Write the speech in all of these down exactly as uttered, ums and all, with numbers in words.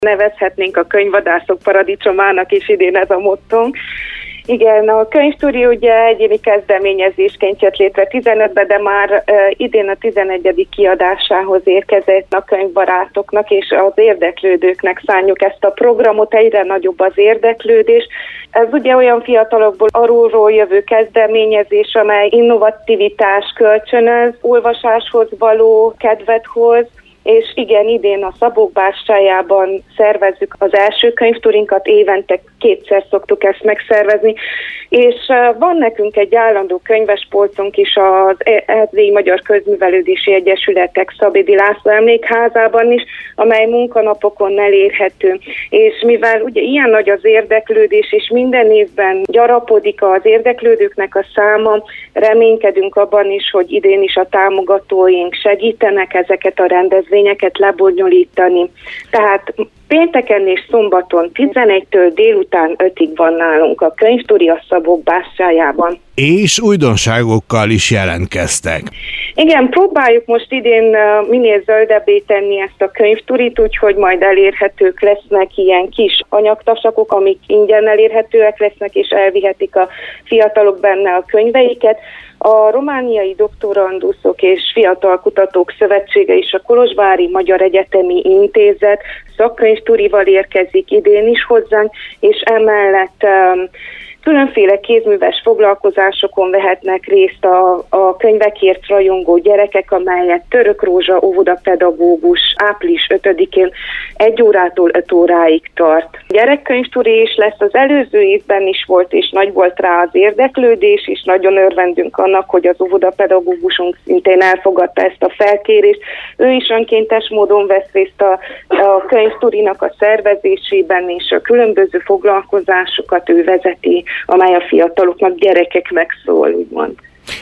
Nevezhetnénk a könyvvadászok paradicsomának is idén ez a mottónk. Igen, a könyvtúri ugye egyéni kezdeményezésként jött létre tizenötben, de már uh, idén a tizenegyedik kiadásához érkezett a könyvbarátoknak és az érdeklődőknek szánjuk ezt a programot, egyre nagyobb az érdeklődés. Ez ugye olyan fiatalokból alulról jövő kezdeményezés, amely innovativitás kölcsönöz, olvasáshoz való kedvet hoz, és igen, idén a Szabók bástyájában szervezzük az első könyvtúrinkat, évente kétszer szoktuk ezt megszervezni, és van nekünk egy állandó könyvespolcunk is az Erdélyi Magyar Közművelődési Egyesületek Szabédi László Emlékházában is, amely munkanapokon elérhető. És mivel ugye ilyen nagy az érdeklődés, és minden évben gyarapodik az érdeklődőknek a száma, reménykedünk abban is, hogy idén is a támogatóink segítenek ezeket a rendezvényeket lebonyolítani. Tehát pénteken és szombaton tizenegytől délután ötig van nálunk a könyvtúri a Szabók bástyájában. És újdonságokkal is jelentkeztek. Igen, próbáljuk most idén minél zöldebbé tenni ezt a könyvtúrit, úgyhogy majd elérhetők lesznek ilyen kis anyagtasakok, amik ingyen elérhetőek lesznek, és elvihetik a fiatalok benne a könyveiket. A Romániai Doktoranduszok és Fiatal Kutatók Szövetsége és a Kolozsvári Magyar Egyetemi Intézet szakkönyvtúrival érkezik idén is hozzánk, és emellett um, különféle kézműves foglalkozásokon vehetnek részt a, a könyvekért rajongó gyerekek, amelyet Török Rózsa óvodapedagógus április ötödikén egy órától öt óráig tart. Gyerekkönyvtúri is lesz, az előző évben is volt, és nagy volt rá az érdeklődés, és nagyon örvendünk annak, hogy az óvodapedagógusunk szintén elfogadta ezt a felkérést. Ő is önkéntes módon vesz részt a, a könyvtúrinak a szervezésében, és a különböző foglalkozásokat ő vezeti, amely a fiataloknak, gyerekeknek szól, úgymond.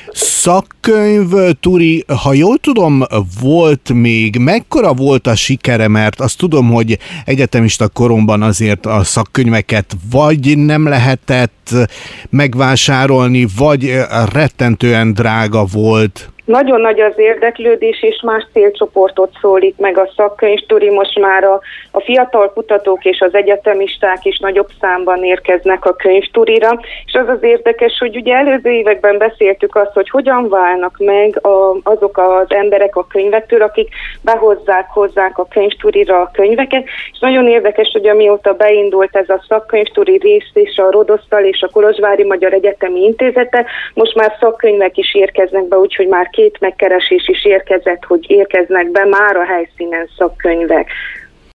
Szakkönyv, Turi, ha jól tudom, volt még, mekkora volt a sikere, mert azt tudom, hogy egyetemista koromban azért a szakkönyveket vagy nem lehetett megvásárolni, vagy rettentően drága volt. Nagyon nagy az érdeklődés, és más célcsoportot szólít meg a szakkönyvtúri. Most már a, a fiatal kutatók és az egyetemisták is nagyobb számban érkeznek a könyvtúrira, és az az érdekes, hogy ugye előző években beszéltük azt, hogy hogyan válnak meg a, azok az emberek a könyvektől, akik behozzák hozzák a könyvtúrira a könyveket, és nagyon érdekes, hogy amióta beindult ez a szakkönyvtúri rész és a Rodosztal és a Kolozsvári Magyar Egyetemi Intézete, most már szakkönyvek is érkeznek be, úgyhogy már két megkeresés is érkezett, hogy érkeznek be már a helyszínen szakkönyvek.